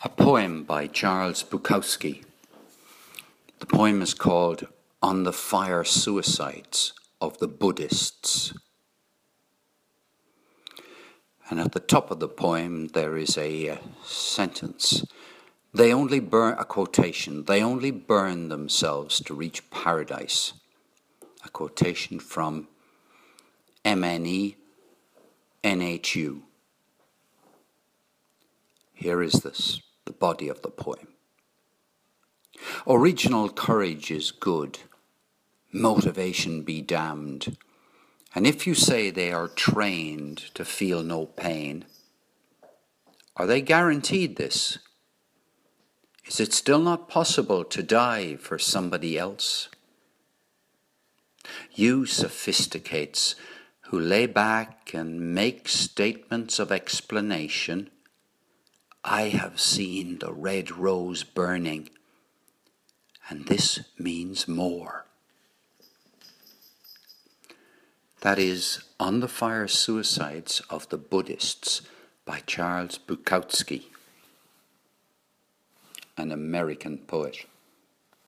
A poem by Charles Bukowski. The poem is called On the Fire Suicides of the Buddhists. And at the top of the poem there is a sentence. They only burn, a quotation, they only burn themselves to reach paradise. A quotation from MNE NHU. Here is the body of the poem. Original courage is good, motivation be damned. And if you say they are trained to feel no pain, are they guaranteed this? Is it still not possible to die for somebody else? You sophisticates who lay back and make statements of explanation, I have seen the red rose burning, and this means more. That is On the Fire Suicides of the Buddhists by Charles Bukowski, an American poet.